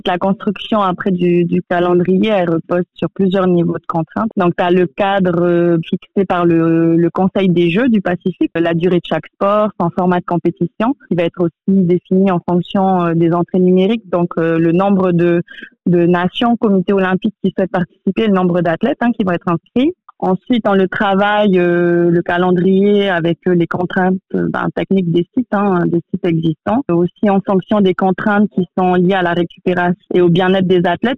La construction après du calendrier, elle repose sur plusieurs niveaux de contraintes. Donc, tu as le cadre fixé par le Conseil des Jeux du Pacifique, la durée de chaque sport, son format de compétition, qui va être aussi défini en fonction des entrées numériques. Donc, le nombre de nations, comités olympiques qui souhaitent participer, le nombre d'athlètes qui vont être inscrits. Ensuite, on le travaille, le calendrier avec les contraintes techniques des sites existants. Aussi en fonction des contraintes qui sont liées à la récupération et au bien-être des athlètes.